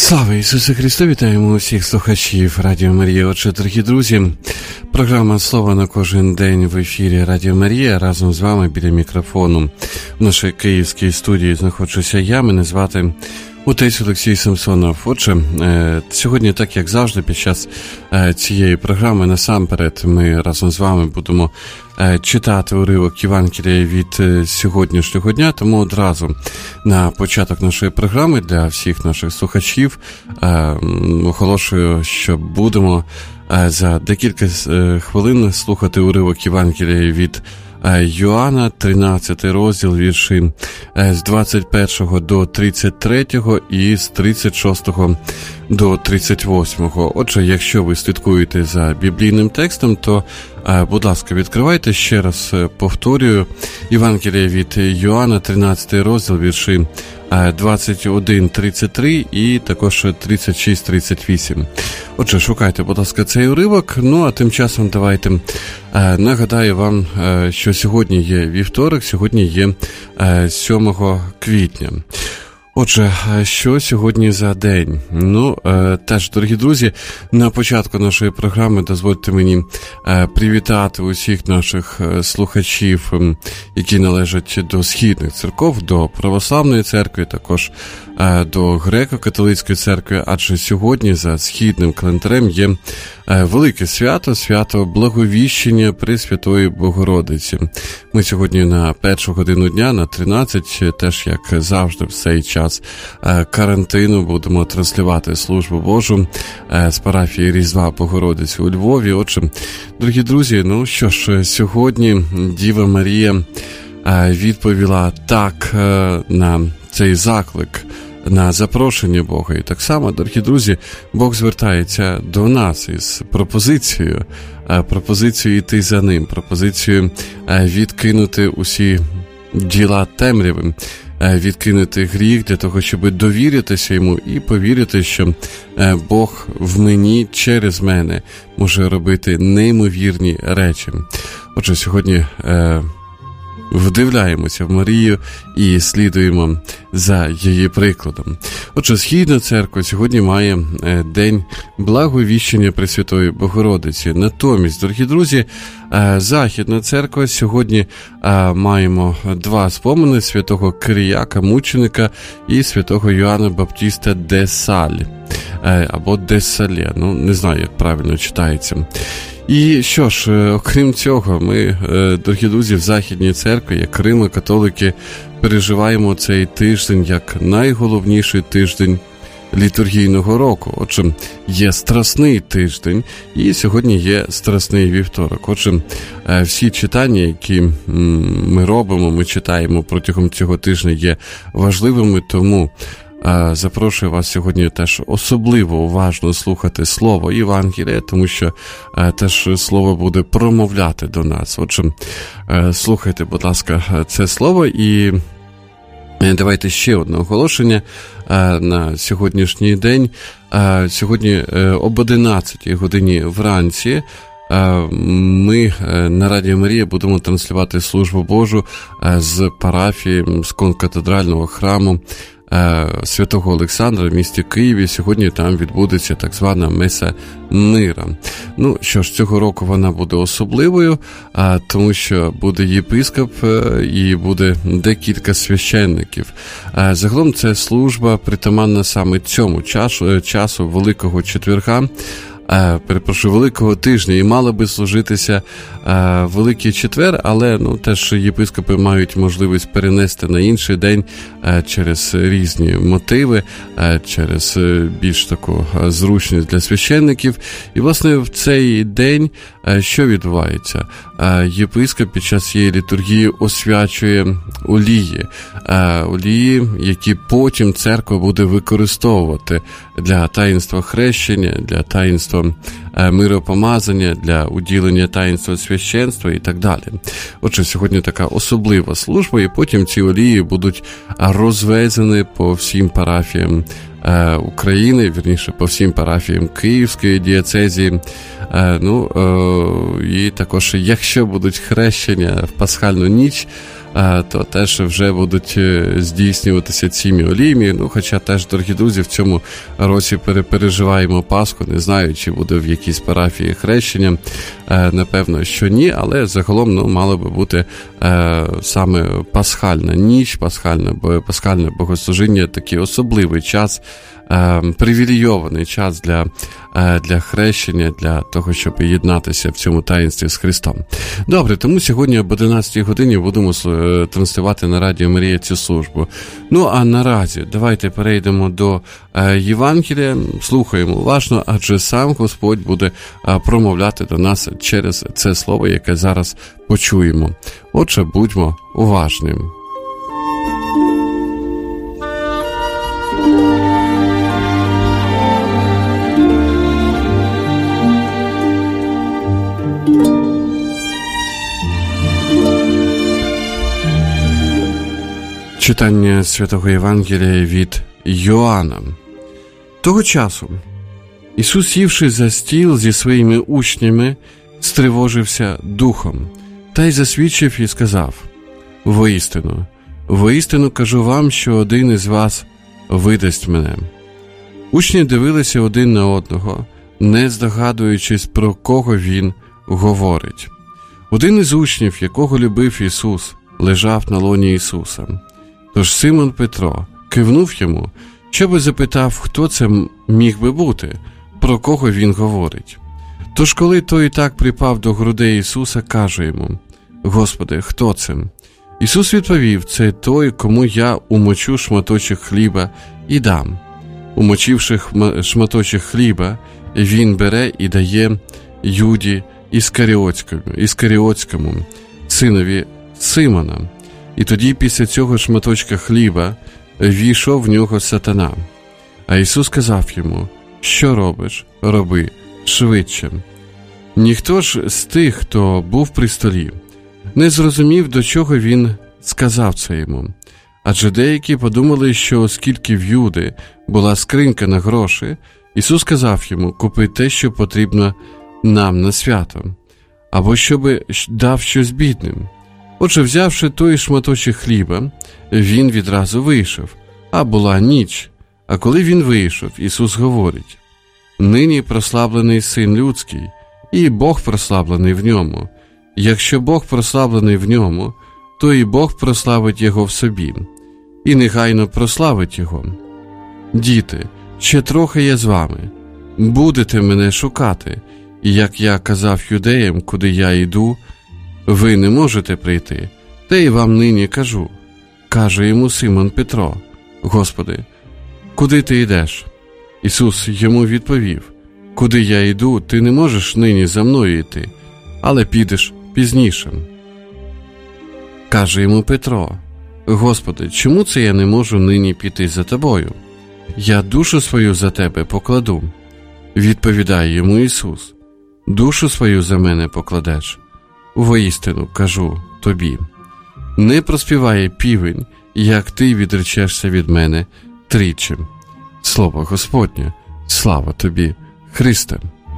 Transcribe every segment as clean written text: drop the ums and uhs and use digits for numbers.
Слава Ісусу Христу! Вітаємо усіх слухачів Радіо Марія. Отже, дорогі друзі, програма «Слово на кожен день» в ефірі Радіо Марія. Разом з вами біля мікрофону в нашій київській студії знаходжуся я. Мене звати отець Олексій Самсонов. Отже, сьогодні, так як завжди, під час цієї програми, насамперед, ми разом з вами будемо читати уривок Євангелія від сьогоднішнього дня, тому одразу на початок нашої програми для всіх наших слухачів оголошую, що будемо за декілька хвилин слухати уривок Євангелія від Йоанна, 13 розділ, вірші з 21 до 33 і з 36 до 38. Отже, якщо ви слідкуєте за біблійним текстом, то, будь ласка, відкривайте, ще раз повторюю, Євангелія від Йоанна, 13 розділ, вірші 21-33 і також 36-38. Отже, шукайте, будь ласка, цей уривок. Ну, а тим часом давайте нагадаю вам, що сьогодні є вівторок, сьогодні є 7 квітня. Отже, що сьогодні за день? Ну, теж, дорогі друзі, на початку нашої програми дозвольте мені привітати усіх наших слухачів, які належать до східних церков, до православної церкви, також до греко-католицької церкви, адже сьогодні за східним календарем є велике свято, свято Благовіщення Пресвятої Богородиці. Ми сьогодні на першу годину дня, на 13, теж як завжди в цей час карантину, будемо транслювати службу Божу з парафії Різдва Богородиці у Львові. Отже, дорогі друзі, ну що ж, сьогодні Діва Марія відповіла так на цей заклик, на запрошення Бога. І так само, дорогі друзі, Бог звертається до нас із пропозицією йти за Ним, пропозицією відкинути усі діла темряви, відкинути гріх для того, щоб довіритися Йому і повірити, що Бог в мені, через мене, може робити неймовірні речі. Отже, сьогодні вдивляємося в Марію і слідуємо за її прикладом. Отже, Східна церква сьогодні має День Благовіщення Пресвятої Богородиці. Натомість, дорогі друзі, Західна церква сьогодні маємо два спомини: святого Кирияка, мученика, і святого Йоанна Баптиста де Саль, або де Салє, ну, не знаю, як правильно читається. І що ж, окрім цього, ми, дорогі друзі, в Західній церкві, як римо-католики, переживаємо цей тиждень як найголовніший тиждень літургійного року. Отже, є страсний тиждень, і сьогодні є страсний вівторок. Отже, всі читання, які ми робимо, ми читаємо протягом цього тижня, є важливими, тому запрошую вас сьогодні теж особливо уважно слухати Слово Євангелія, тому що теж Слово буде промовляти до нас. Отже, слухайте, будь ласка, це Слово. І давайте ще одне оголошення на сьогоднішній день. Сьогодні об 11 годині вранці ми на Радіо Марія будемо транслювати службу Божу з парафії, з конкатедрального храму Святого Олександра в місті Києві. Сьогодні там відбудеться так звана Меса Мира. Ну, що ж, цього року вона буде особливою, тому що буде єпископ і буде декілька священників. Загалом це служба притаманна саме цьому часу Великого Четверга, Великого тижня, і мала би служитися Великий Четвер, але теж єпископи мають можливість перенести на інший день через різні мотиви, через більш таку зручність для священників. І, власне, в цей день що відбувається? Єпископ під час цієї літургії освячує олії, які потім церква буде використовувати для таїнства хрещення, для таїнства миропомазання, для уділення таїнства священства і так далі. Отже, сьогодні така особлива служба, і потім ці олії будуть розвезені по всім парафіям України, вірніше, по всім парафіям Київської дієцезії. І також, якщо будуть хрещення в пасхальну ніч, то теж вже будуть здійснюватися ціми олійми. Хоча теж, дорогі друзі, в цьому році переживаємо Пасху, не знаю, чи буде в якійсь парафії хрещення, напевно, що ні, але загалом мало би бути саме пасхальна ніч, пасхальне богослужіння, такий особливий час, привілейований час для хрещення, для того, щоб єднатися в цьому таїнстві з Христом. Добре, тому сьогодні об 11 годині будемо транслювати на Радіо Марія цю службу. А наразі давайте перейдемо до Євангелія, слухаємо уважно, адже сам Господь буде промовляти до нас через це слово, яке зараз почуємо. Отже, будьмо уважними. Читання Святого Євангелія від Йоанна. Того часу Ісус, сівши за стіл зі своїми учнями, стривожився духом, та й засвідчив і сказав: воістину кажу вам, що один із вас видасть мене. Учні дивилися один на одного, не здогадуючись, про кого він говорить. Один із учнів, якого любив Ісус, лежав на лоні Ісуса. Тож Симон Петро кивнув йому, щоби запитав, хто це міг би бути, про кого він говорить. Тож коли той так припав до грудей Ісуса, каже йому: Господи, хто це? Ісус відповів: це той, кому я умочу шматочок хліба і дам. Умочивши шматочок хліба, він бере і дає Юді Іскаріотському, синові Симона. І тоді після цього шматочка хліба війшов в нього сатана. А Ісус сказав йому: що робиш? Роби швидше. Ніхто ж з тих, хто був при столі, не зрозумів, до чого він сказав це йому. Адже деякі подумали, що оскільки в Юди була скринька на гроші, Ісус сказав йому: купи те, що потрібно нам на свято, або щоби дав щось бідним. Отже, взявши той шматочок хліба, він відразу вийшов, а була ніч. А коли він вийшов, Ісус говорить: нині прославлений Син Людський, і Бог прославлений в ньому. Якщо Бог прославлений в ньому, то і Бог прославить його в собі, і негайно прославить його. Діти, ще трохи я з вами. Будете мене шукати, і як я казав юдеям, куди я йду, ви не можете прийти, та й вам нині кажу. Каже йому Симон Петро: Господи, куди ти йдеш? Ісус йому відповів: куди я йду, ти не можеш нині за мною йти, але підеш пізніше. Каже йому Петро: Господи, чому це я не можу нині піти за тобою? Я душу свою за тебе покладу. Відповідає йому Ісус: душу свою за мене покладеш. Воістину кажу тобі, не проспіває півень, як ти відречешся від мене тричі. Слово Господнє, слава тобі, Христе.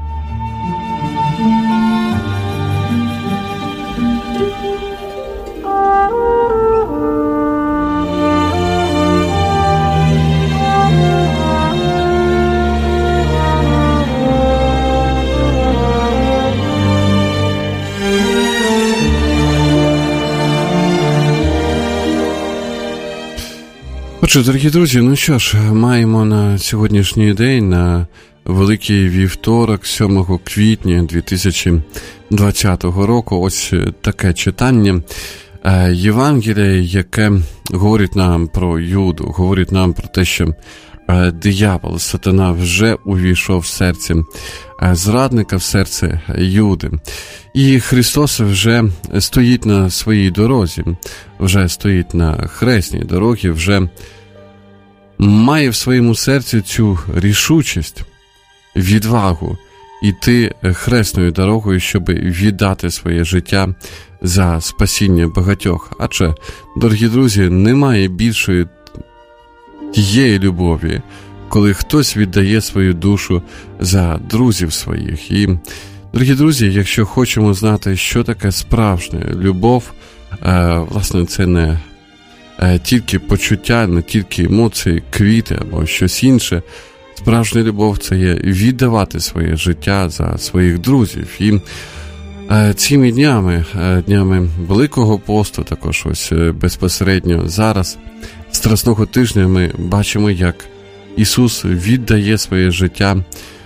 Отже, дорогі друзі, ну що ж, маємо на сьогоднішній день, на Великий вівторок, 7 квітня 2020 року, ось таке читання Євангелія, яке говорить нам про Юду, говорить нам про те, що диявол, сатана вже увійшов в серце зрадника, в серце Юди. І Христос вже стоїть на своїй дорозі, вже стоїть на хресній дорозі, вже має в своєму серці цю рішучість, відвагу йти хресною дорогою, щоб віддати своє життя за спасіння багатьох. Адже, дорогі друзі, немає більшої тієї любові, коли хтось віддає свою душу за друзів своїх. І, дорогі друзі, якщо хочемо знати, що таке справжня любов, власне, це не тільки почуття, не тільки емоції, квіти або щось інше. Справжня любов – це є віддавати своє життя за своїх друзів. І цими днями Великого посту, також ось безпосередньо зараз, Страсного тижня, ми бачимо, як Ісус віддає своє життя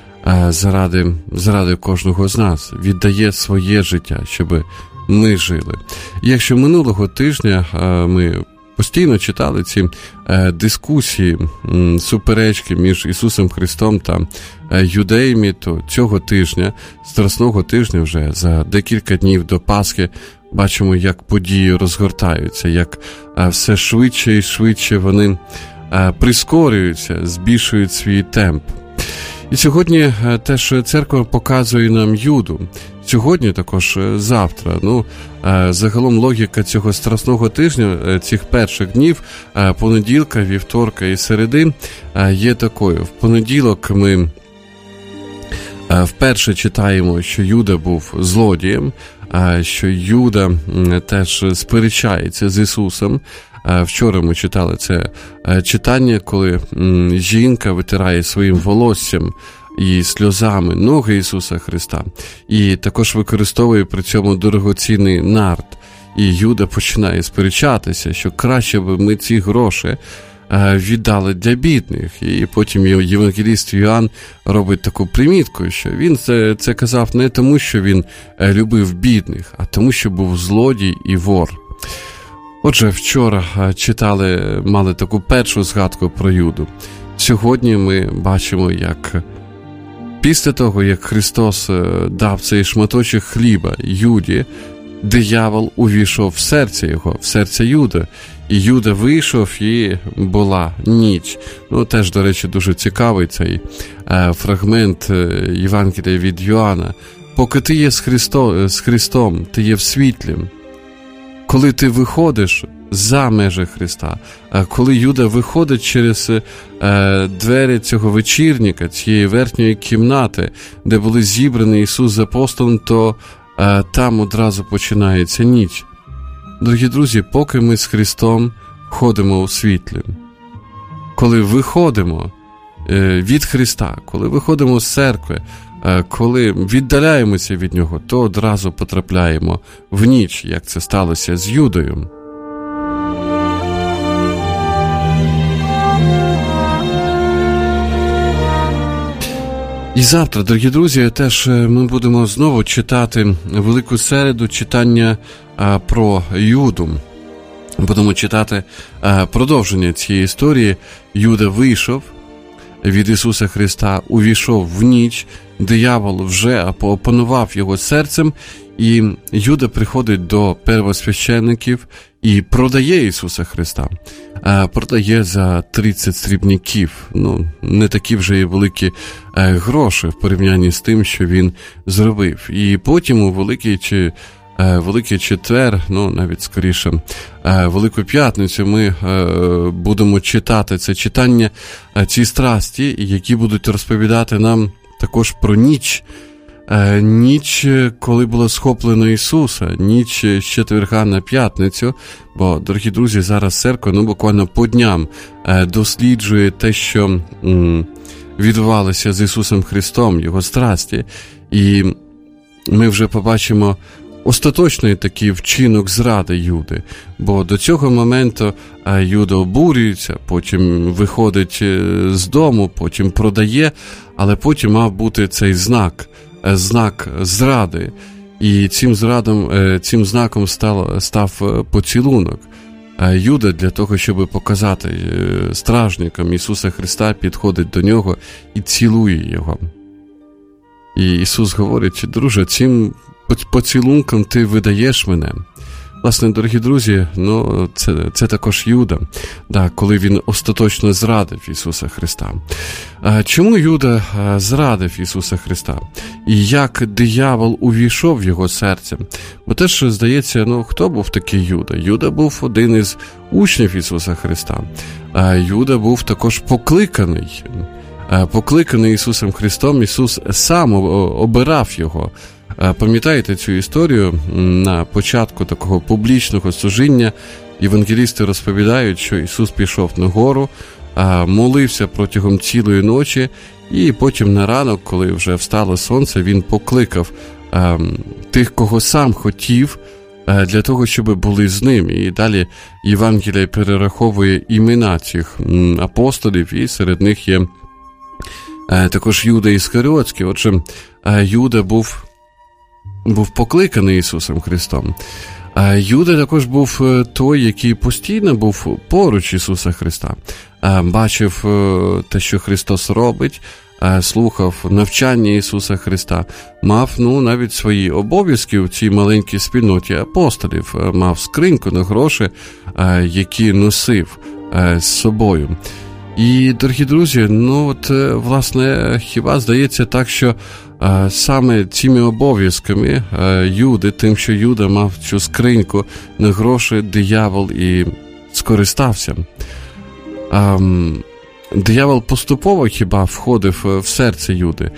заради кожного з нас, віддає своє життя, щоб ми жили. І якщо минулого тижня ми постійно читали ці дискусії, суперечки між Ісусом Христом та юдеями, то цього тижня, Страсного тижня, вже за декілька днів до Пасхи, бачимо, як події розгортаються, як все швидше і швидше вони прискорюються, збільшують свій темп. І сьогодні теж церква показує нам Юду. Сьогодні, також завтра. Загалом логіка цього Страсного тижня, цих перших днів, понеділка, вівторка і середи, є такою. В понеділок ми вперше читаємо, що Юда був злодієм, що Юда теж сперечається з Ісусом. Вчора ми читали це читання, коли жінка витирає своїм волоссям і сльозами ноги Ісуса Христа, і також використовує при цьому дорогоцінний нард. І Юда починає сперечатися, що краще б ми ці гроші віддали для бідних. І потім євангеліст Йоанн робить таку примітку, що він це казав не тому, що він любив бідних, а тому, що був злодій і вор. Отже, вчора мали таку першу згадку про Юду. Сьогодні ми бачимо, як після того, як Христос дав цей шматочок хліба Юді, диявол увійшов в серце його, в серце Юди. І Юда вийшов, і була ніч. Теж, до речі, дуже цікавий цей фрагмент Євангелія від Йоанна. Поки ти є з Христом, ти є в світлі. Коли ти виходиш за межі Христа, коли Юда виходить через двері цього вечірника, цієї верхньої кімнати, де були зібрані Ісус з апостолом, то там одразу починається ніч. Дорогі друзі, поки ми з Христом ходимо у світлі, коли виходимо від Христа, коли виходимо з церкви, коли віддаляємося від Нього, то одразу потрапляємо в ніч, як це сталося з Юдою. І завтра, дорогі друзі, теж ми будемо знову читати Велику Середу, читання про Юду. Будемо читати продовження цієї історії. Юда вийшов від Ісуса Христа, увійшов в ніч, диявол вже опанував його серцем, і Юда приходить до первосвященників і продає Ісуса Христа. Продає за 30 срібняків. Не такі вже і великі гроші в порівнянні з тим, що він зробив. І потім у Великий Четвер, навіть скоріше, Велику П'ятницю ми будемо читати це читання, ці страсті, які будуть розповідати нам також про ніч. Ніч, коли було схоплено Ісуса, ніч з четверга на п'ятницю, бо, дорогі друзі, зараз церква, буквально по дням досліджує те, що відбувалося з Ісусом Христом, Його страсті, і ми вже побачимо остаточний такий вчинок зради Юди, бо до цього моменту Юда обурюється, потім виходить з дому, потім продає, але потім мав бути цей знак зради, і цим знаком став поцілунок. Юда для того, щоб показати стражникам Ісуса Христа, підходить до нього і цілує його. І Ісус говорить: друже, цим поцілунком ти видаєш мене. Власне, дорогі друзі, це також Юда, коли він остаточно зрадив Ісуса Христа. Чому Юда зрадив Ісуса Христа? І як диявол увійшов в його серце? Бо теж, здається, хто був такий Юда? Юда був один із учнів Ісуса Христа. Юда був також покликаний Ісусом Христом. Ісус сам обирав його Пам'ятаєте цю історію? На початку такого публічного служіння євангелісти розповідають, що Ісус пішов на гору, молився протягом цілої ночі, і потім на ранок, коли вже встало сонце, він покликав тих, кого сам хотів, для того, щоб були з ним. І далі Євангеліє перераховує імена цих апостолів, і серед них є також Юда Іскаріотський. Отже, Юда був покликаний Ісусом Христом. Юда також був той, який постійно був поруч Ісуса Христа. Бачив те, що Христос робить, слухав навчання Ісуса Христа, мав навіть свої обов'язки в цій маленькій спільноті апостолів, мав скриньку на гроші, які носив з собою. І, дорогі друзі, власне, хіба здається так, що саме цими обов'язками Юди, тим, що Юда мав цю скриньку на гроші, диявол і скористався. Диявол поступово хіба входив в серце Юди.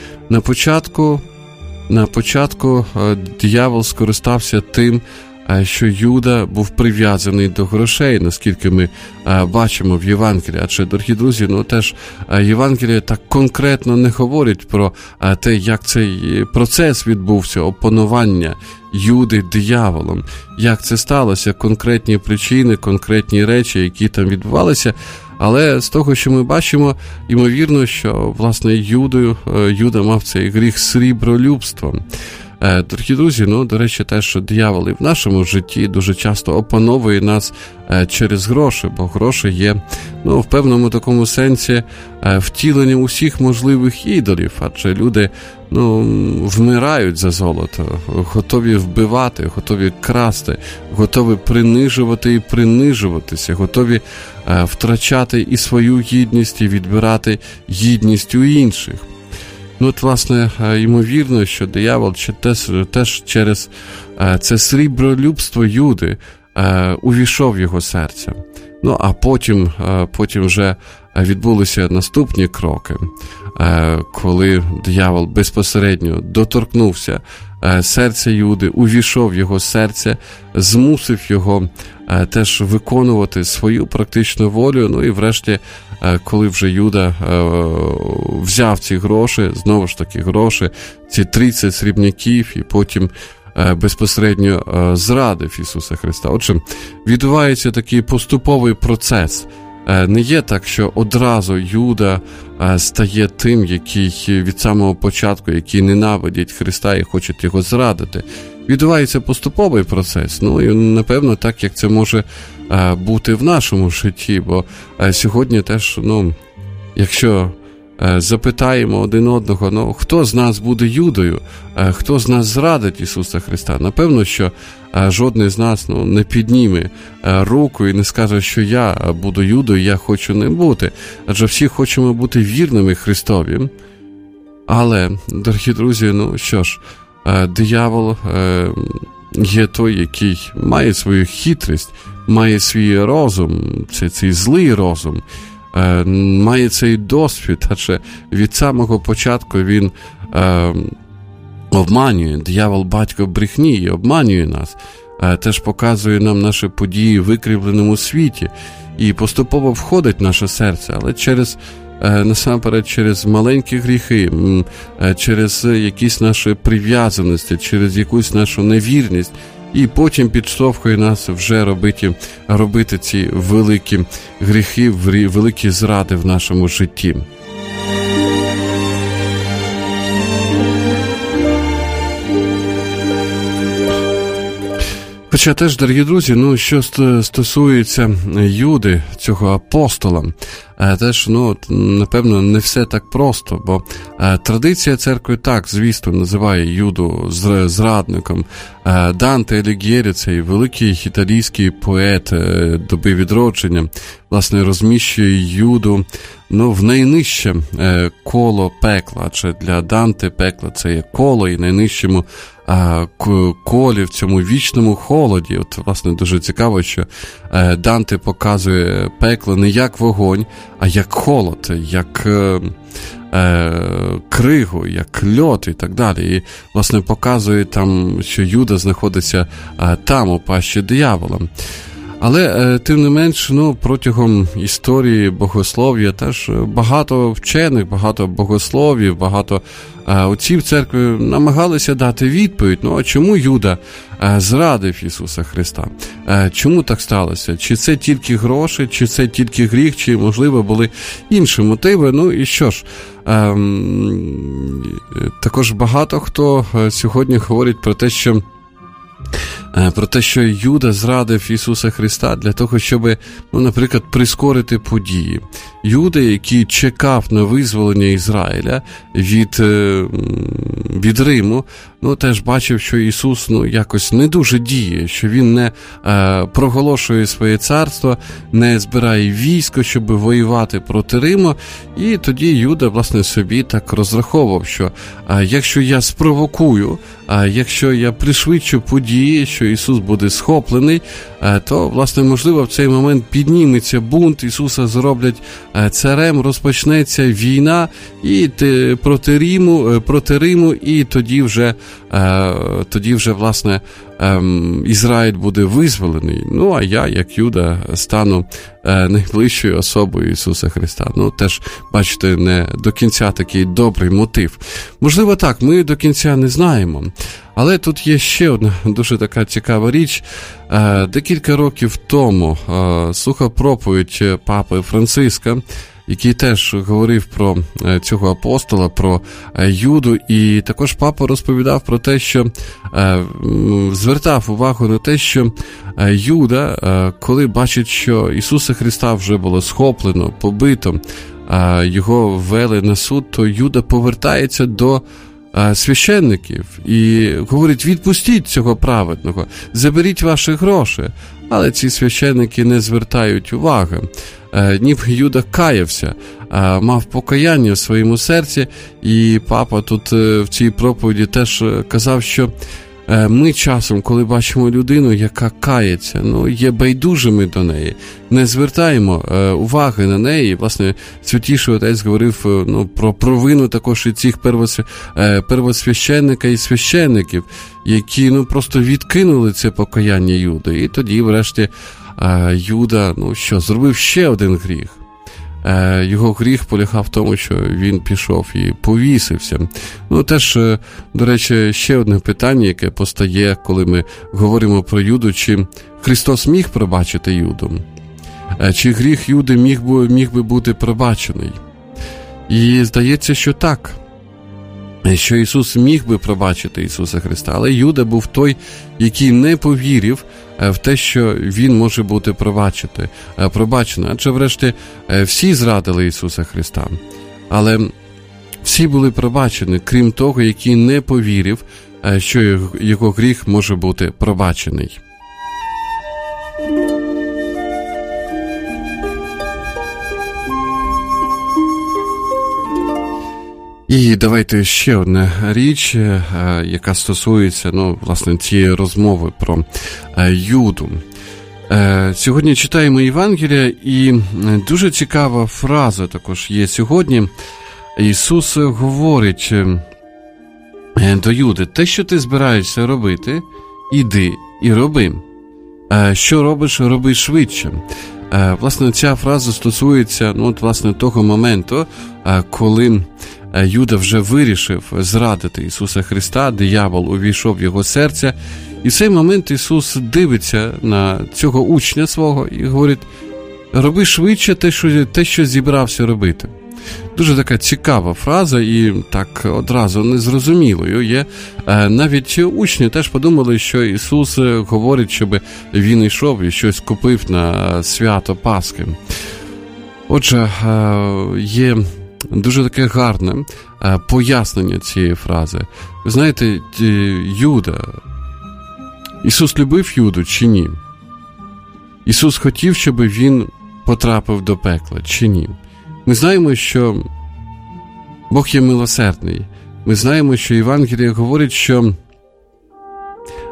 На початку диявол скористався тим, що Юда був прив'язаний до грошей, наскільки ми бачимо в Євангелії. Адже, дорогі друзі, теж Євангеліє так конкретно не говорить про те, як цей процес відбувся, опанування Юди дияволом, як це сталося, конкретні причини, конкретні речі, які там відбувалися. Але з того, що ми бачимо, ймовірно, що, власне, Юда мав цей гріх срібролюбством. Дорогі друзі, до речі, те, що диявол і в нашому житті дуже часто опановує нас через гроші, бо гроші є, в певному такому сенсі втіленням усіх можливих ідолів, адже люди, вмирають за золото, готові вбивати, готові красти, готові принижувати і принижуватися, готові втрачати і свою гідність, і відбирати гідність у інших. Власне, ймовірно, що диявол теж через це срібролюбство Юди увійшов в його серце. А потім вже відбулися наступні кроки, коли диявол безпосередньо доторкнувся серця Юди, увійшов в його серце, змусив його теж виконувати свою практичну волю, і врешті, коли вже Юда взяв ці гроші, знову ж таки гроші, ці 30 срібняків, і потім безпосередньо зрадив Ісуса Христа. Отже, відбувається такий поступовий процес. Не є так, що одразу Юда стає тим, який від самого початку, який ненавидить Христа і хоче його зрадити. Відбувається поступовий процес. І, напевно, так, як це може бути в нашому житті, бо сьогодні теж, якщо запитаємо один одного, хто з нас буде Юдою, хто з нас зрадить Ісуса Христа, напевно, що жодний з нас не підніме руку і не скаже, що я буду Юдою, я хочу не бути. Адже всі хочемо бути вірними Христові. Але, дорогі друзі, що ж, диявол є той, який має свою хитрість, має свій розум, цей злий розум, має цей досвід, адже від самого початку він обманює, диявол батько брехні і обманює нас, теж показує нам наші події в викривленому світі і поступово входить в наше серце, але насамперед через маленькі гріхи, через якісь наші прив'язаності, через якусь нашу невірність, і потім підштовхує нас вже робити ці великі гріхи, великі зради в нашому житті. Хоча теж, дорогі друзі, що стосується Юди, цього апостола, теж, напевно, не все так просто, бо традиція церкви так, звісно, називає Юду зрадником. Данте Аліг'єрі, цей великий італійський поет доби відродження, власне, розміщує Юду в найнижче коло пекла, адже для Данте пекло це є коло, і найнижчому колі в цьому вічному холоді. От, власне, дуже цікаво, що Данте показує пекло не як вогонь, як холод, як кригу, як льод і так далі. І, власне, показує там, що Юда знаходиться там, у пащі диявола. Але, тим не менш, протягом історії богослов'я теж багато вчених, багато богословів, багато отців церкви намагалися дати відповідь, а чому Юда зрадив Ісуса Христа? Чому так сталося? Чи це тільки гроші, чи це тільки гріх, чи, можливо, були інші мотиви? І що ж, також багато хто сьогодні говорить про те, що Юда зрадив Ісуса Христа для того, щоб, наприклад, прискорити події. Юда, який чекав на визволення Ізраїля від Риму, теж бачив, що Ісус якось не дуже діє, що Він не проголошує своє царство, не збирає військо, щоб воювати проти Риму. І тоді Юда, власне, собі так розраховував, що якщо я спровокую, якщо я пришвидшу події, що Ісус буде схоплений, то, власне, можливо, в цей момент підніметься бунт, Ісуса зроблять царем, розпочнеться війна і проти Риму, і тоді вже, власне, Ізраїль буде визволений. А я, як Юда, стану найближчою особою Ісуса Христа. Теж, бачите, не до кінця такий добрий мотив. Можливо, так, ми до кінця не знаємо. Але тут є ще одна дуже така цікава річ. Декілька років тому слухав проповідь папи Франциска, який теж говорив про цього апостола, про Юду, і також папа розповідав про те, що звертав увагу на те, що Юда, коли бачить, що Ісуса Христа вже було схоплено, побито, його ввели на суд, то Юда повертається до священників і говорить: відпустіть цього праведного, заберіть ваші гроші. Але ці священники не звертають уваги. Ніби Юда каявся, мав покаяння в своєму серці, і папа тут в цій проповіді теж казав, що ми часом, коли бачимо людину, яка кається, є байдужими до неї, не звертаємо уваги на неї. Власне, Святіший Отець говорив про провину також і цих первосвященника і священників, які просто відкинули це покаяння Юди. І тоді, врешті, Юда, зробив ще один гріх. Його гріх полягав в тому, що він пішов і повісився. Теж, до речі, ще одне питання, яке постає, коли ми говоримо про Юду: чи Христос міг пробачити Юду? Чи гріх Юди міг би бути пробачений? І здається, що так. Що Ісус міг би пробачити Ісуса Христа, але Юда був той, який не повірив в те, що він може бути пробачений. Адже, врешті, всі зрадили Ісуса Христа, але всі були пробачені, крім того, який не повірив, що його гріх може бути пробачений. І давайте ще одна річ, яка стосується, власне, цієї розмови про Юду. Сьогодні читаємо Євангелія, і дуже цікава фраза також є сьогодні. Ісус говорить до Юди: те, що ти збираєшся робити, іди і роби. Що робиш, роби швидше. Власне, ця фраза стосується, власне, того моменту, коли Юда вже вирішив зрадити Ісуса Христа, диявол увійшов в його серце, і в цей момент Ісус дивиться на цього учня свого і говорить: роби швидше те, що зібрався робити. Дуже така цікава фраза і так одразу незрозумілою є. Навіть учні теж подумали, що Ісус говорить, щоб він йшов і щось купив на свято Пасхи. Отже, є дуже таке гарне пояснення цієї фрази. Ви знаєте, Юда, Ісус любив Юду чи ні? Ісус хотів, щоб він потрапив до пекла чи ні? Ми знаємо, що Бог є милосердний. Ми знаємо, що Євангеліє говорить, що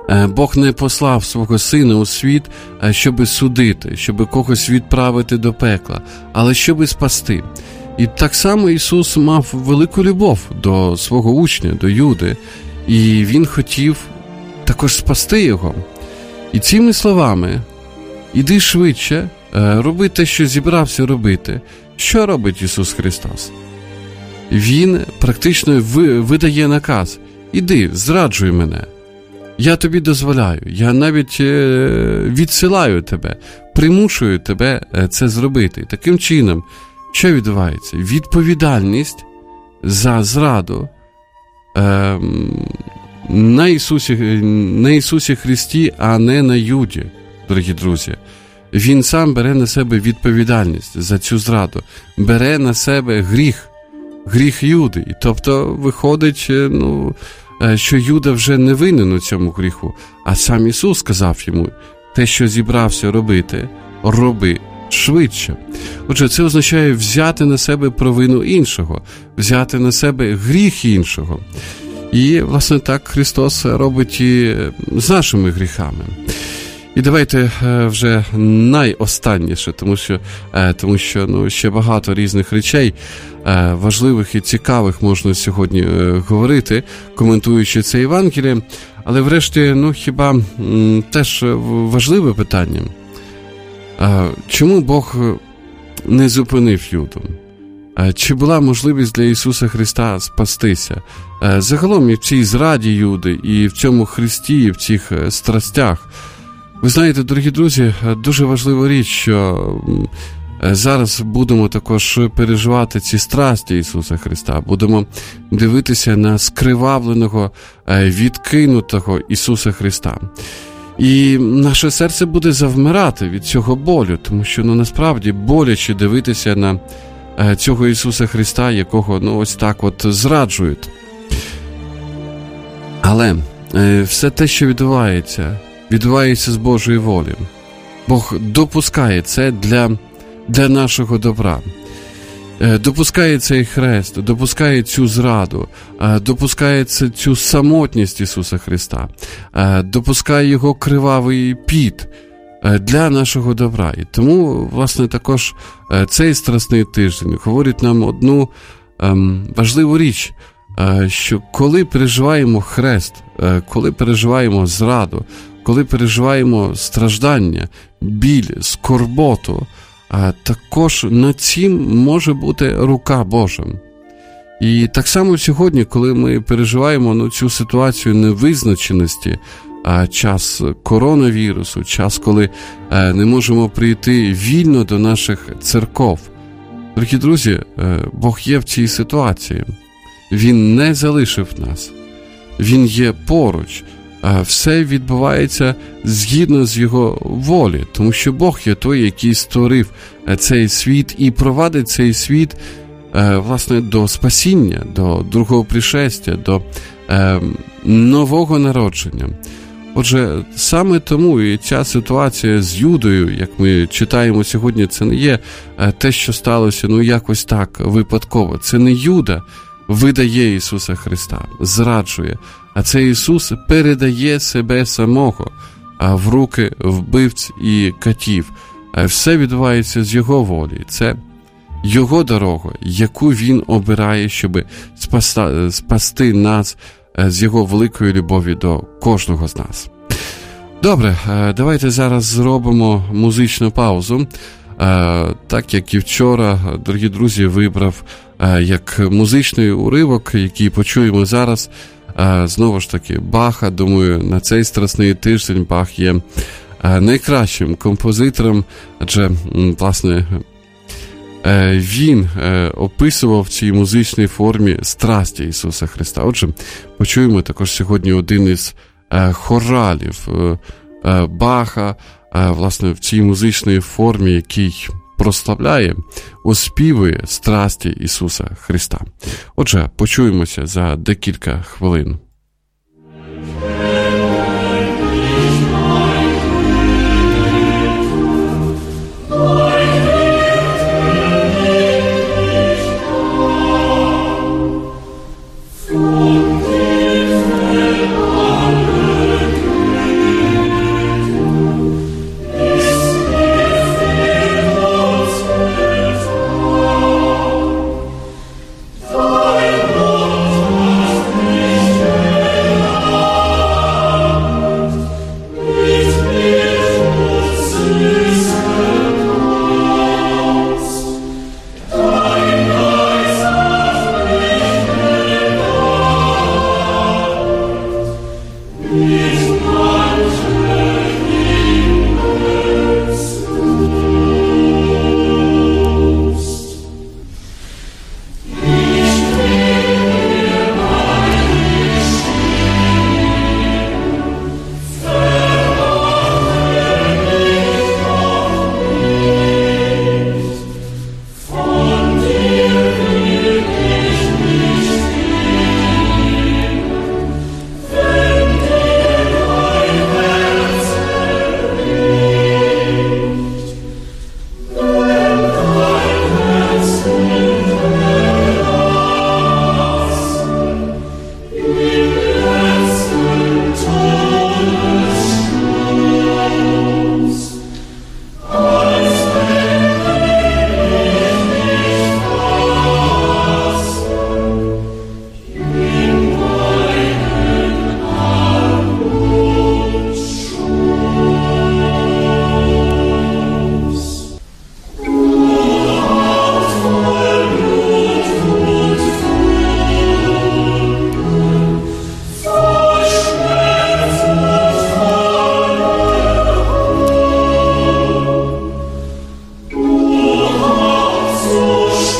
Бог не послав свого Сина у світ, щоби судити, щоби когось відправити до пекла, але щоби спасти. І так само Ісус мав велику любов до свого учня, до Юди, і Він хотів також спасти його. І цими словами: «Іди швидше, роби те, що зібрався робити». Що робить Ісус Христос? Він практично видає наказ: «Іди, зраджуй мене. Я тобі дозволяю, я навіть відсилаю тебе, примушую тебе це зробити». Таким чином, що відбувається? Відповідальність за зраду на Ісусі Христі, а не на Юді, дорогі друзі. Він сам бере на себе відповідальність за цю зраду, бере на себе гріх Юди. І тобто виходить, що Юда вже не винен у цьому гріху, а сам Ісус сказав йому: те, що зібрався робити, роби швидше. Отже, це означає взяти на себе провину іншого, взяти на себе гріх іншого. І, власне, так Христос робить і з нашими гріхами. І давайте вже найостанніше, тому що ще багато різних речей важливих і цікавих можна сьогодні говорити, коментуючи це Євангеліє. Але врешті, хіба теж важливе питання: чому Бог не зупинив Юду? Чи була можливість для Ісуса Христа спастися? Загалом і в цій зраді Юди, і в цьому Христі, і в цих страстях. Ви знаєте, дорогі друзі, дуже важлива річ, що зараз будемо також переживати ці страсті Ісуса Христа, будемо дивитися на скривавленого, відкинутого Ісуса Христа. І наше серце буде завмирати від цього болю, тому що, насправді, боляче дивитися на цього Ісуса Христа, якого, ось так от зраджують. Але все те, що відбувається з Божої волі. Бог допускає це для нашого добра. Допускає цей хрест, допускає цю зраду, допускає цю самотність Ісуса Христа, допускає Його кривавий піт для нашого добра. І тому, власне, також цей страсний тиждень говорить нам одну важливу річ, що коли переживаємо хрест, коли переживаємо зраду, коли переживаємо страждання, біль, скорботу, також над цим може бути рука Божа. І так само сьогодні, коли ми переживаємо цю ситуацію невизначеності, час коронавірусу, час, коли не можемо прийти вільно до наших церков. Дорогі друзі, Бог є в цій ситуації. Він не залишив нас. Він є поруч. Все відбувається згідно з Його волі, тому що Бог є той, який створив цей світ і провадить цей світ, власне, до спасіння, до другого пришестя, до нового народження. Отже, саме тому і ця ситуація з Юдою, як ми читаємо сьогодні, це не є те, що сталося, якось так, випадково. Це не Юда видає Ісуса Христа, зраджує, а це Ісус передає себе самого в руки вбивць і катів. Все відбувається з Його волі. Це Його дорога, яку Він обирає, щоб спасти нас з Його великої любові до кожного з нас. Добре, давайте зараз зробимо музичну паузу. Так, як і вчора, дорогі друзі, вибрав як музичний уривок, який почуємо зараз, знову ж таки, Баха. Думаю, на цей страсний тиждень Бах є найкращим композитором, адже, власне, він описував в цій музичній формі страсті Ісуса Христа. Отже, почуємо також сьогодні один із хоралів Баха, власне, в цій музичній формі, який прославляє, оспівує страсті Ісуса Христа. Отже, почуємося за декілька хвилин.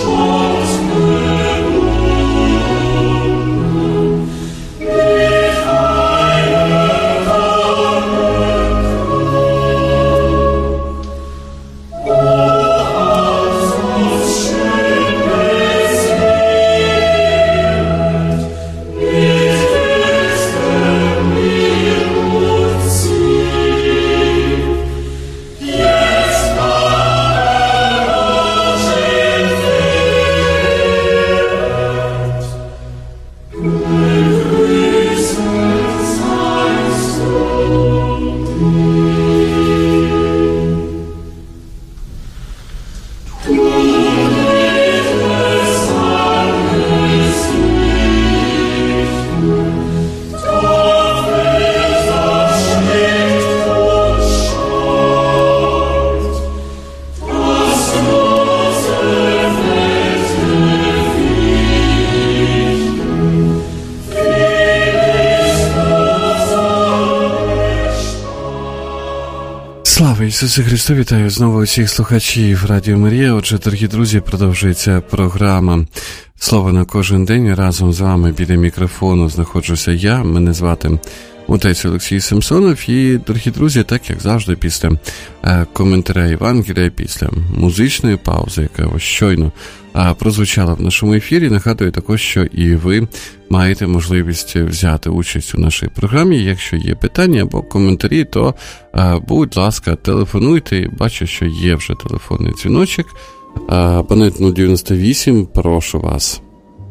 Слава Ісусу Христу! Вітаю знову усіх слухачів Радіо Марія. Отже, дорогі друзі, продовжується програма «Слово на кожен день». Разом з вами біля мікрофону знаходжуся я. Мене звати отець Олексій Самсонов. І, дорогі друзі, так як завжди, після коментаря Євангелія, після музичної паузи, яка ось щойно прозвучала в нашому ефірі, нагадую також, що і ви маєте можливість взяти участь у нашій програмі. Якщо є питання або коментарі, то, будь ласка, телефонуйте. Бачу, що є вже телефонний дзвіночок. Абонент 098, прошу вас.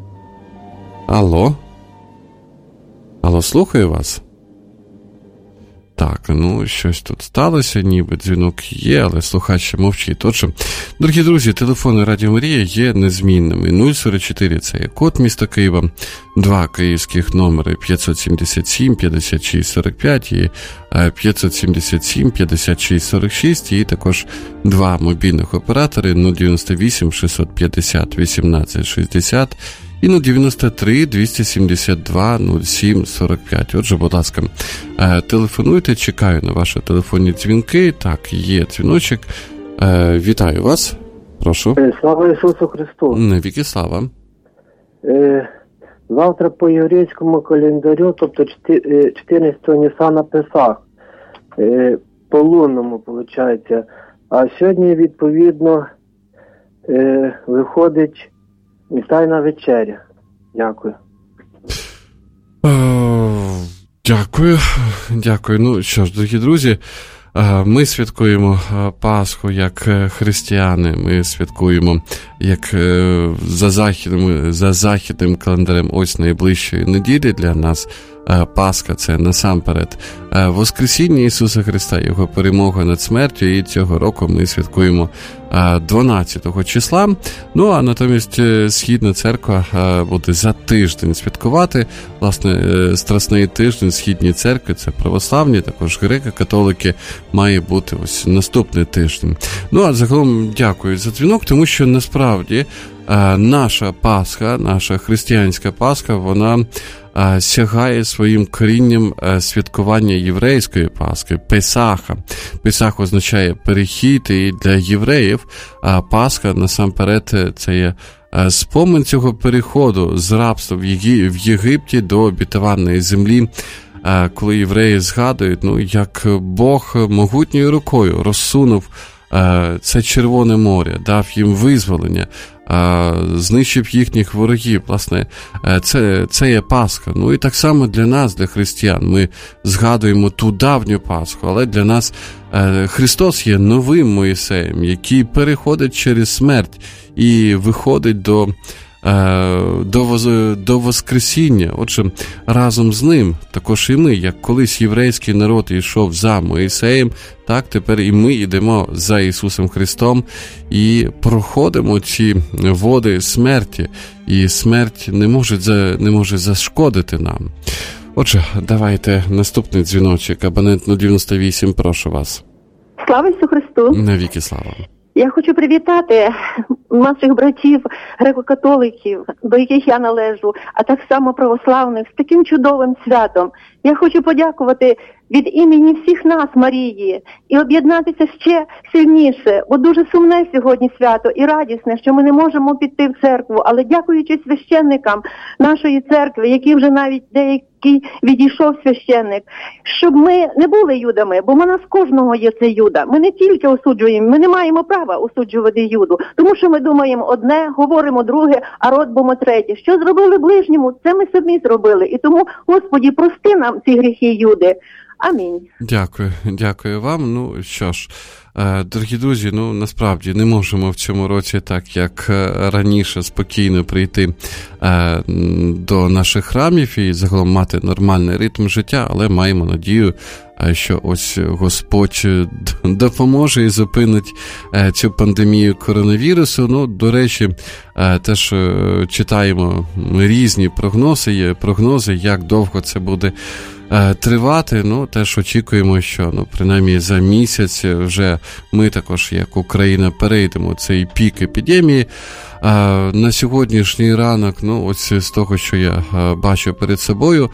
Алло? Алло, слухаю вас. Так, ну, щось тут сталося, ніби дзвінок є, але слухач ще мовчить. Отже, дорогі друзі, телефони Радіо Марія є незмінними. 044 – це є код міста Києва, 2 київських номери 577 56 45 і 577 56 46, і також 2 мобільних оператори 098 650 18 60 і 93 272 07 45. Отже, будь ласка, телефонуйте, чекаю на ваші телефонні дзвінки. Так, є дзвіночок. Вітаю вас. Прошу. Слава Ісусу Христу. Навіки слава. Завтра по єврейському календарю, тобто 14-го Нісана Песах, по лунному, виходить. А сьогодні, відповідно, виходить Тайна вечеря. Дякую. Дякую. Ну що ж, дорогі друзі, ми святкуємо Пасху як християни, ми святкуємо як за західним календарем ось найближчої неділі. Для нас Пасха – це насамперед Воскресіння Ісуса Христа, Його перемога над смертю, і цього року ми святкуємо 12 числа. Ну, а натомість Східна Церква буде за тиждень святкувати. Власне, Страсний тиждень Східній Церкви – це православні, також греко-католики, має бути ось наступний тиждень. Ну, а загалом дякую за дзвінок, тому що насправді наша Пасха, наша християнська Пасха, вона сягає своїм корінням святкування єврейської Пасхи, Песаха. Песах означає перехід, і для євреїв Пасха, насамперед, це є спомин цього переходу з рабства в Єгипті до обітованої землі, коли євреї згадують, як Бог могутньою рукою розсунув це Червоне море, дав їм визволення, знищив їхніх ворогів. Власне, це є Пасха. Ну і так само для нас, для християн, ми згадуємо ту давню Пасху, але для нас Христос є новим Моїсеєм, який переходить через смерть і виходить до Воскресіння. Отже, разом з ним також і ми, як колись єврейський народ йшов за Моїсеєм, так тепер і ми йдемо за Ісусом Христом і проходимо ці води смерті, і смерть не може зашкодити нам. Отже, давайте наступний дзвіночок. Абонент 098, прошу вас. Слава Ісусу Христу! Навіки слава! Я хочу привітати наших братів греко-католиків, до яких я належу, а так само православних, з таким чудовим святом. Я хочу подякувати від імені всіх нас, Марії, і об'єднатися ще сильніше, бо дуже сумне сьогодні свято і радісне, що ми не можемо піти в церкву, але дякуючи священникам нашої церкви, які вже навіть деякий відійшов священник, щоб ми не були юдами, бо в нас кожного є це юда. Ми не тільки осуджуємо, ми не маємо права осуджувати юду, тому що ми думаємо одне, говоримо друге, а робимо третє. Що зробили ближньому, це ми самі зробили. І тому, Господі, прости нам ці гріхи юди. Амінь. Дякую вам. Ну, що ж, дорогі друзі, насправді не можемо в цьому році так, як раніше, спокійно прийти до наших храмів і загалом мати нормальний ритм життя, але маємо надію, що ось Господь допоможе і зупинить цю пандемію коронавірусу. До речі, теж читаємо різні прогнози, як довго це буде тривати. Теж очікуємо, що принаймні за місяць вже ми також, як Україна, перейдемо цей пік епідемії. На сьогоднішній ранок, ось з того, що я бачу перед собою,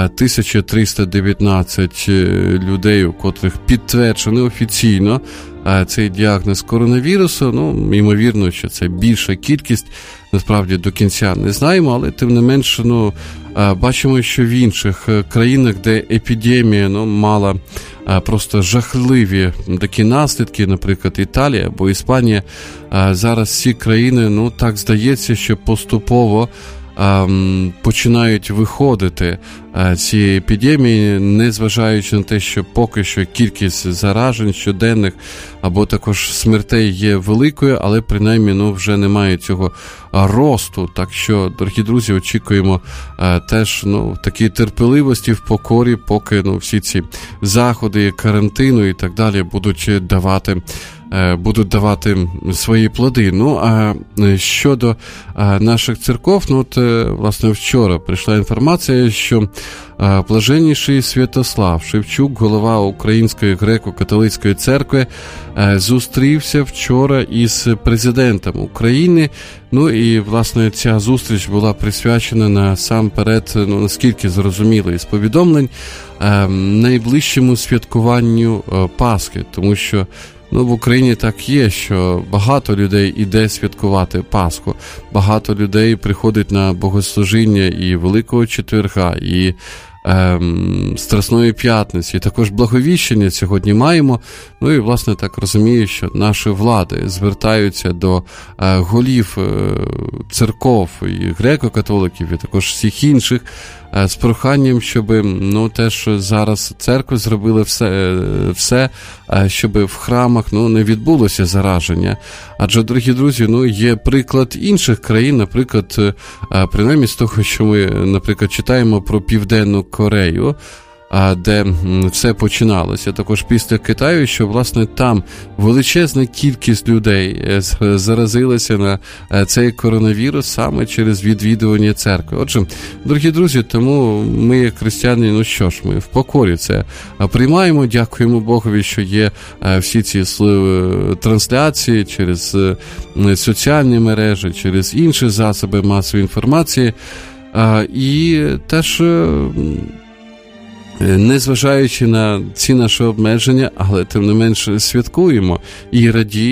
1319 людей, у котрих підтверджено офіційно цей діагноз коронавірусу. Ймовірно, що це більша кількість, насправді до кінця не знаємо, але тим не менш, бачимо, що в інших країнах, де епідемія мала просто жахливі такі наслідки, наприклад, Італія або Іспанія, зараз всі країни, так здається, що поступово починають виходити ці епідемії, незважаючи на те, що поки що кількість заражень щоденних або також смертей є великою, але принаймні вже немає цього росту. Так що, дорогі друзі, очікуємо теж такій терпеливості в покорі, поки всі ці заходи карантину і так далі будуть давати свої плоди. А щодо наших церков, власне, вчора прийшла інформація, що блаженніший Святослав Шевчук, голова Української греко-католицької церкви, зустрівся вчора із президентом України. І, власне, ця зустріч була присвячена насамперед, наскільки зрозуміло із повідомлень, найближчому святкуванню Пасхи, тому що в Україні так є, що багато людей іде святкувати Пасху, багато людей приходить на богослужіння і Великого Четверга, і Страсної П'ятниці, і також Благовіщення сьогодні маємо. І, власне, так розумію, що наші влади звертаються до голів церков і греко-католиків, і також всіх інших, з проханням, щоб теж зараз церкви зробили все, щоб в храмах не відбулося зараження. Адже, дорогі друзі, є приклад інших країн, наприклад, принаймні з того, що ми, наприклад, читаємо про Південну Корею, де все починалося, також після Китаю, що, власне, там величезна кількість людей заразилася на цей коронавірус саме через відвідування церкви. Отже, дорогі друзі, тому ми, як християни, ми в покорі це приймаємо, дякуємо Богові, що є всі ці трансляції через соціальні мережі, через інші засоби масової інформації, і теж незважаючи на ці наші обмеження, але тим не менш святкуємо і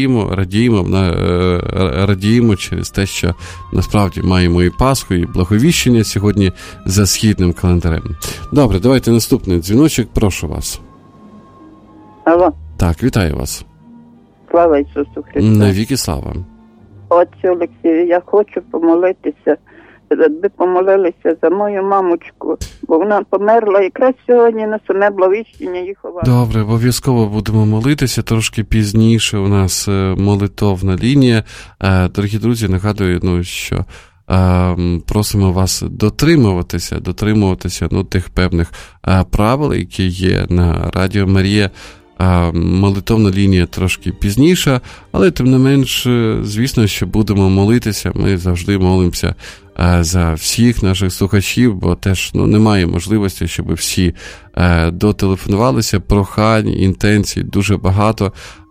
радіємо через те, що насправді маємо і Пасху, і Благовіщення сьогодні за східним календарем. Добре, давайте наступний дзвіночок, прошу вас. Алло. Так, вітаю вас. Слава Ісусу Христу. Навіки слава. Отче Олексію, я хочу помолитися, ви помолилися за мою мамочку, бо вона померла якраз сьогодні на саме Благовіщення її ховали. Добре, обов'язково будемо молитися, трошки пізніше у нас молитовна лінія. Дорогі друзі, нагадую, що просимо вас дотримуватися тих певних правил, які є на Радіо Марія. Молитовна лінія трошки пізніша, але тим не менш, звісно, що будемо молитися. Ми завжди молимося за всіх наших слухачів, бо теж немає можливості, щоб всі дотелефонувалися, прохань, інтенцій дуже багато,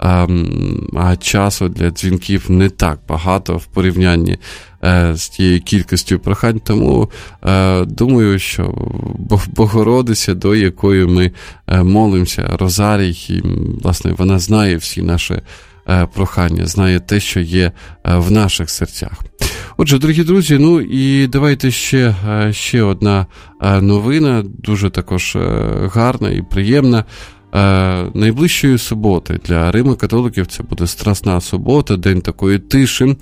а часу для дзвінків не так багато в порівнянні з тією кількістю прохань, тому думаю, що Богородиця, до якої ми молимося, Розарій, і, власне, вона знає всі наші прохання, знає те, що є в наших серцях. Отже, дорогі друзі, ну і давайте ще одна новина, дуже також гарна і приємна. Найближчої суботи для римо-католиків це буде Страсна субота, день такої тиші.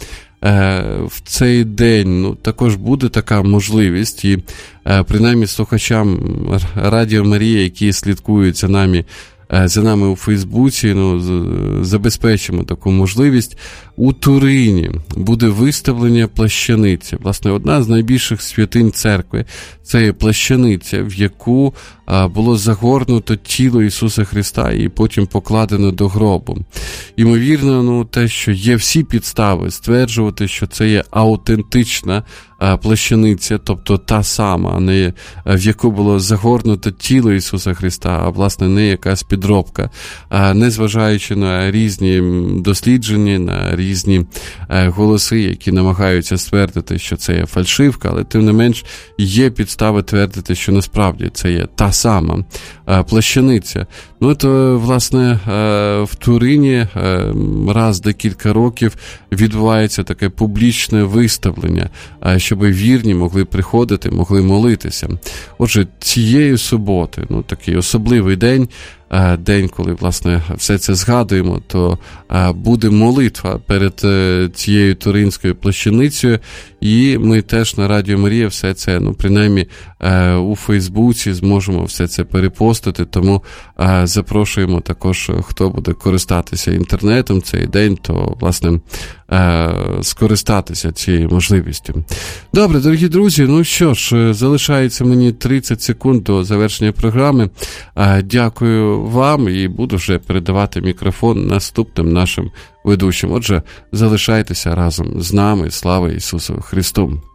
В цей день також буде така можливість, і принаймні слухачам Радіо Марія, які слідкують за нами у Фейсбуці, забезпечимо таку можливість. У Турині буде виставлення плащаниці. Власне, одна з найбільших святинь церкви – це є плащаниця, в яку було загорнуто тіло Ісуса Христа і потім покладено до гробу. Ймовірно, те, що є всі підстави стверджувати, що це є аутентична плащаниця, тобто та сама, не в яку було загорнуто тіло Ісуса Христа, а, власне, не якась підробка. Незважаючи на різні дослідження, на різні голоси, які намагаються ствердити, що це є фальшивка, але тим не менш є підстави твердити, що насправді це є та сама плащаниця. То, власне, в Турині раз декілька років відбувається таке публічне виставлення, щоб вірні могли приходити, могли молитися. Отже, цієї суботи, такий особливий день, коли, власне, все це згадуємо, то буде молитва перед цією туринською плащаницею, і ми теж на Радіо Марія все це, принаймні, у Фейсбуці зможемо все це перепостити, тому запрошуємо також, хто буде користатися інтернетом цей день, то, власне, скористатися цією можливістю. Добре, дорогі друзі, що ж, залишається мені 30 секунд до завершення програми. Дякую вам і буду вже передавати мікрофон наступним нашим ведучим. Отже, залишайтеся разом з нами. Слава Ісусу Христу!